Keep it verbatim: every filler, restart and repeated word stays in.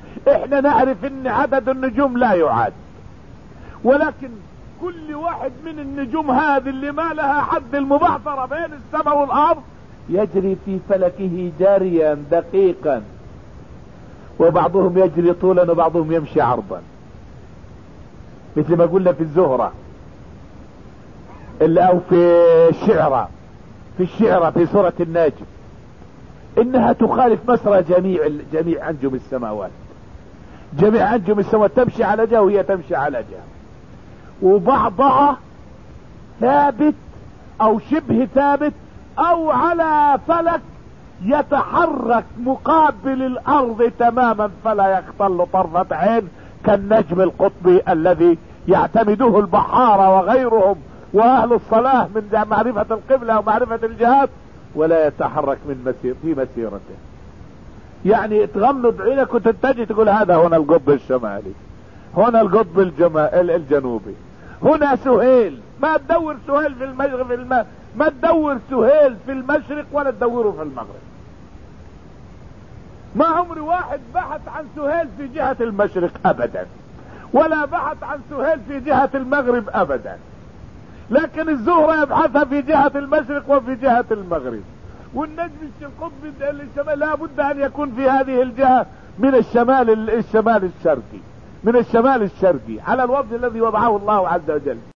احنا نعرف ان عدد النجوم لا يعد، ولكن كل واحد من النجوم هذه اللي ما لها حد المبعثرة بين السماء والارض يجري في فلكه جاريا دقيقا، وبعضهم يجري طولا وبعضهم يمشي عرضا، مثل ما قلنا في الزهرة اللي او في الشعرى في الشعرى في سورة النجم، انها تخالف مسرى جميع جميع انجم السماوات. جميع انجم السماوات تمشي على جهة وهي تمشي على جهة، وبعضها ثابت او شبه ثابت او على فلك يتحرك مقابل الارض تماما فلا يختل طرفة عين، كالنجم القطبي الذي يعتمده البحارة وغيرهم واهل الصلاة من معرفة القبلة ومعرفة الجهات، ولا يتحرك من مسير في مسيرته. يعني تغمض عينك وتتجه تقول هذا هنا القطب الشمالي، هنا القطب الجنوبي، هنا سهيل. ما تدور سهيل في المشرق في الم... ما تدور سهيل في المشرق ولا تدوره في المغرب. ما عمر واحد بحث عن سهيل في جهة المشرق ابدا، ولا بحث عن سهيل في جهة المغرب ابدا، لكن الزهرة يبحثها في جهة المشرق وفي جهة المغرب، والنجم القطبي الشمال لا بد ان يكون في هذه الجهة من الشمال الشمال الشرقي من الشمال الشرقي على الوضع الذي وضعه الله عز وجل.